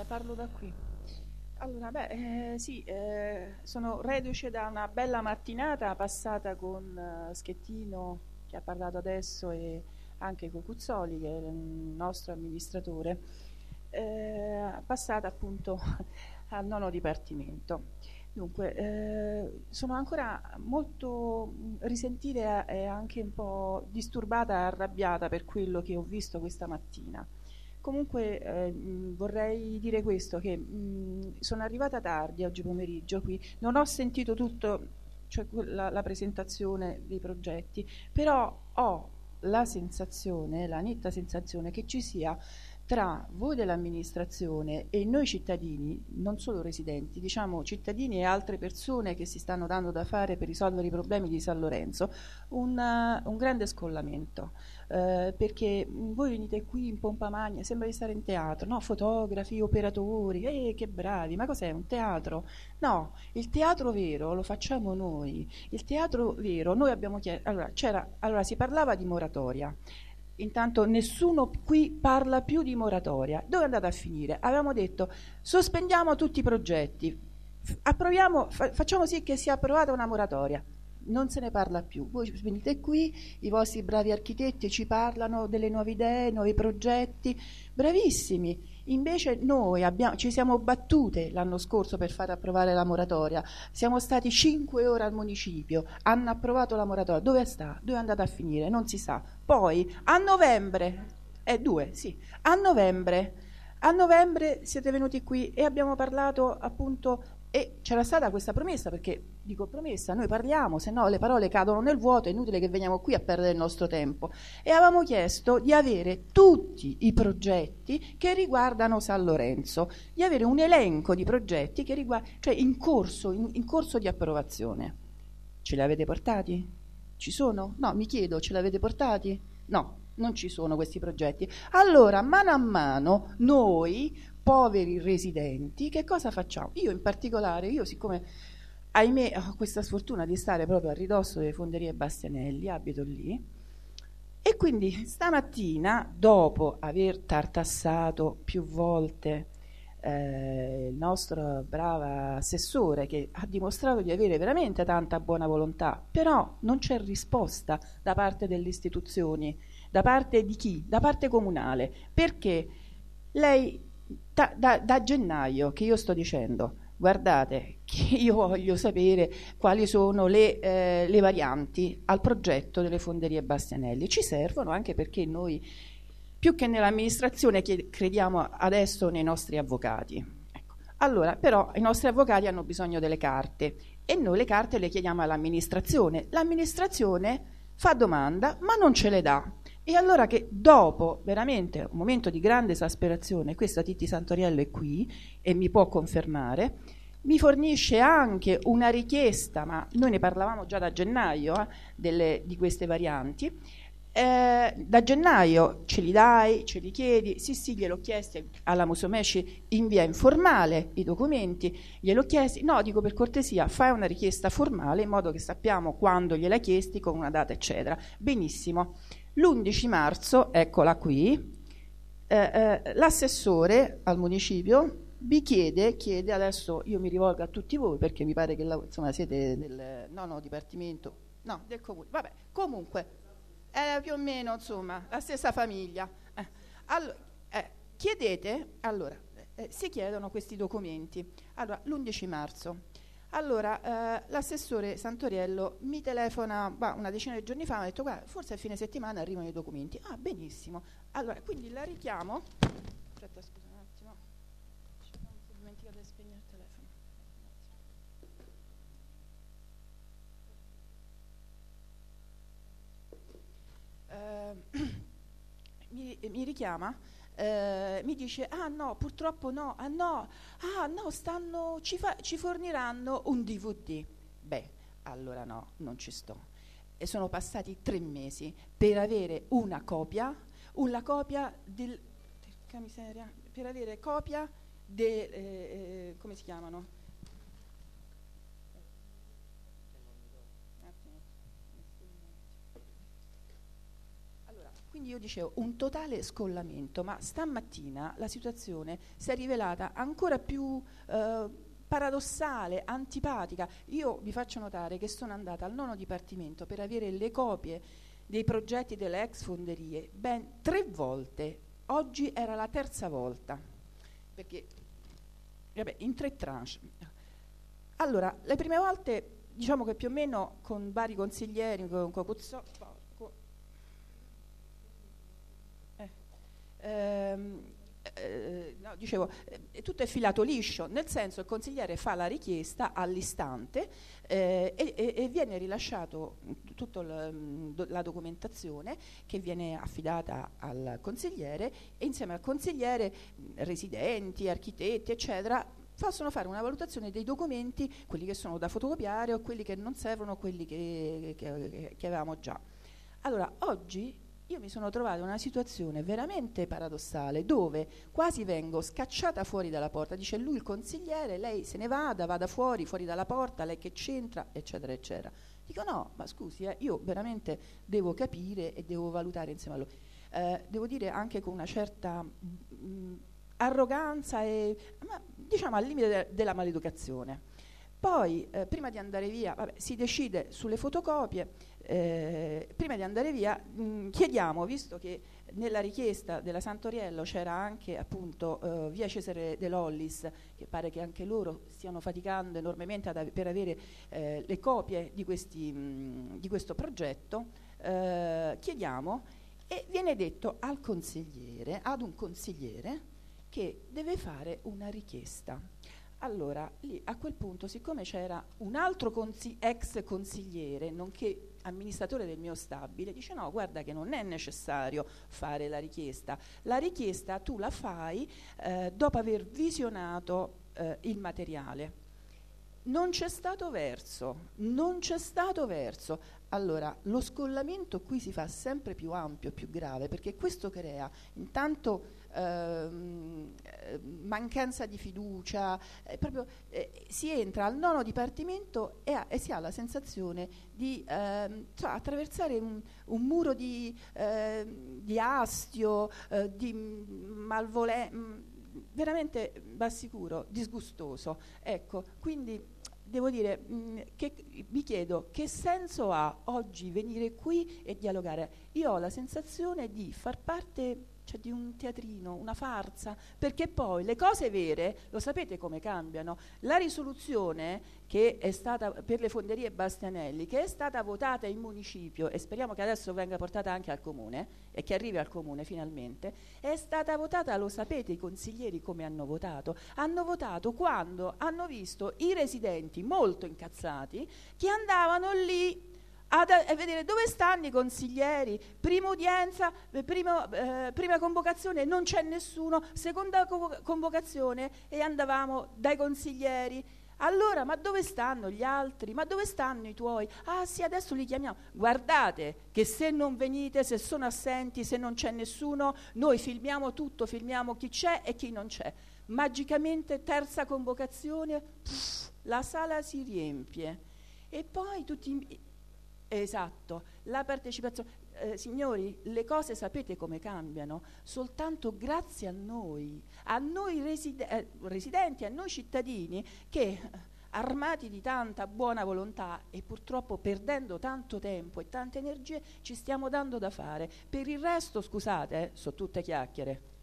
Parlo da qui. Allora, sì, sono reduce da una bella mattinata passata con Schettino, che ha parlato adesso, e anche Cocuzzoli, che è il nostro amministratore, passata appunto al nono dipartimento. Dunque, sono ancora molto risentita e anche un po' disturbata e arrabbiata per quello che ho visto questa mattina. Comunque vorrei dire questo, che sono arrivata tardi oggi pomeriggio qui, non ho sentito tutto, cioè la presentazione dei progetti, però ho la sensazione, la netta sensazione che ci sia tra voi dell'amministrazione e noi cittadini, non solo residenti, diciamo cittadini e altre persone che si stanno dando da fare per risolvere i problemi di San Lorenzo, un grande scollamento. Perché voi venite qui in pompa magna, sembra di stare in teatro, no? Fotografi, operatori, che bravi, ma cos'è un teatro? No, il teatro vero lo facciamo noi. Il teatro vero, noi abbiamo chiesto, allora si parlava di moratoria. Intanto nessuno qui parla più di moratoria. Dove è andata a finire? Avevamo detto sospendiamo tutti i progetti, approviamo, facciamo sì che sia approvata una moratoria. Non se ne parla più. Voi venite qui, i vostri bravi architetti ci parlano delle nuove idee, nuovi progetti, bravissimi. Invece noi ci siamo battute l'anno scorso per far approvare la moratoria. Siamo stati 5 ore al municipio, hanno approvato la moratoria. Dove sta? Dove è andata a finire? Non si sa. Poi a novembre, due, sì, a novembre siete venuti qui e abbiamo parlato appunto e c'era stata questa promessa, perché dico promessa, noi parliamo, se no le parole cadono nel vuoto, è inutile che veniamo qui a perdere il nostro tempo. E avevamo chiesto di avere tutti i progetti che riguardano San Lorenzo, di avere un elenco di progetti che cioè in corso di approvazione. Ce li avete portati? Ci sono? No, mi chiedo, ce li avete portati? No, non ci sono questi progetti. Allora, mano a mano, noi poveri residenti, che cosa facciamo? Io in particolare, io siccome ahimè ho questa sfortuna di stare proprio a ridosso delle Fonderie Bastianelli, abito lì, e quindi stamattina, dopo aver tartassato più volte il nostro bravo assessore, che ha dimostrato di avere veramente tanta buona volontà, però non c'è risposta da parte delle istituzioni, da parte di chi? Da parte comunale, perché lei da gennaio che io sto dicendo guardate che io voglio sapere quali sono le varianti al progetto delle Fonderie Bastianelli, ci servono anche perché noi più che nell'amministrazione crediamo adesso nei nostri avvocati. Ecco. Allora però i nostri avvocati hanno bisogno delle carte e noi le carte le chiediamo all'amministrazione, l'amministrazione fa domanda ma non ce le dà. E allora che dopo veramente un momento di grande esasperazione, questa Titti Santoriello è qui e mi può confermare, mi fornisce anche una richiesta, ma noi ne parlavamo già da gennaio di queste varianti, da gennaio ce li dai, ce li chiedi, sì gliel'ho chiesti alla Musumeci in via informale i documenti, gliel'ho chiesti, no dico per cortesia fai una richiesta formale in modo che sappiamo quando gliel'hai chiesti con una data eccetera, benissimo. L'11 marzo, eccola qui, l'assessore al municipio vi chiede, adesso io mi rivolgo a tutti voi perché mi pare che insomma, siete del nono dipartimento, no, del comune, vabbè, comunque, più o meno, insomma, la stessa famiglia. Allora, chiedete, allora, si chiedono questi documenti. Allora, l'11 marzo. Allora, l'assessore Santoriello mi telefona una decina di giorni fa, mi ha detto guarda, forse a fine settimana arrivano i documenti. Ah, benissimo. Allora, quindi la richiamo. Aspetta, scusa un attimo. Non si è dimenticato di spegnere il telefono. Mi richiama, mi dice ah no, purtroppo no, ci forniranno un DVD. Beh, allora no, non ci sto. E sono passati 3 mesi per avere una copia del porca miseria, per avere copia come si chiamano? Quindi io dicevo un totale scollamento, ma stamattina la situazione si è rivelata ancora più paradossale, antipatica. Io vi faccio notare che sono andata al 9° dipartimento per avere le copie dei progetti delle ex fonderie ben 3 volte. Oggi era la 3ª volta, perché vabbè, in 3 tranche. Allora, le prime volte, diciamo che più o meno con vari consiglieri, con no, dicevo, tutto è filato liscio, nel senso il consigliere fa la richiesta all'istante e viene rilasciato tutta la documentazione che viene affidata al consigliere, e insieme al consigliere residenti, architetti, eccetera, possono fare una valutazione dei documenti, quelli che sono da fotocopiare o quelli che non servono, quelli che avevamo già. Allora, oggi io mi sono trovata in una situazione veramente paradossale, dove quasi vengo scacciata fuori dalla porta. Dice lui il consigliere, lei se ne vada fuori dalla porta, lei che c'entra, eccetera, eccetera. Dico no, ma scusi, io veramente devo capire e devo valutare insieme a lui. Devo dire anche con una certa arroganza ma diciamo al limite della maleducazione. Poi, prima di andare via, si decide sulle fotocopie. Prima di andare via chiediamo, visto che nella richiesta della Santoriello c'era anche appunto via Cesare De Lollis, che pare che anche loro stiano faticando enormemente per avere le copie di questo progetto, chiediamo, e viene detto ad un consigliere, che deve fare una richiesta. Allora, lì a quel punto, siccome c'era un altro ex consigliere, nonché amministratore del mio stabile, dice no, guarda che non è necessario fare la richiesta tu la fai dopo aver visionato il materiale. Non c'è stato verso. Allora, lo scollamento qui si fa sempre più ampio, più grave, perché questo crea intanto mancanza di fiducia, si entra al 9° dipartimento e si ha la sensazione di attraversare un muro di astio, di malvolenza, veramente, va sicuro, disgustoso. Ecco, quindi devo dire che mi chiedo che senso ha oggi venire qui e dialogare. Io ho la sensazione di far parte di un teatrino, una farsa, perché poi le cose vere, lo sapete come cambiano. La risoluzione che è stata per le fonderie Bastianelli, che è stata votata in municipio, e speriamo che adesso venga portata anche al comune e che arrivi al comune finalmente, è stata votata, lo sapete i consiglieri come hanno votato? Hanno votato quando hanno visto i residenti molto incazzati che andavano lì a vedere dove stanno i consiglieri. Prima udienza, prima convocazione, non c'è nessuno, seconda convocazione e andavamo dai consiglieri. Allora, ma dove stanno gli altri? Ma dove stanno i tuoi? Ah sì, adesso li chiamiamo. Guardate che se non venite, se sono assenti, se non c'è nessuno, noi filmiamo tutto, filmiamo chi c'è e chi non c'è. Magicamente, terza convocazione, la sala si riempie. E poi tutti... Esatto, la partecipazione. Signori, le cose sapete come cambiano? Soltanto grazie a noi residenti, a noi cittadini, che armati di tanta buona volontà e purtroppo perdendo tanto tempo e tante energie ci stiamo dando da fare. Per il resto, scusate, sono tutte chiacchiere.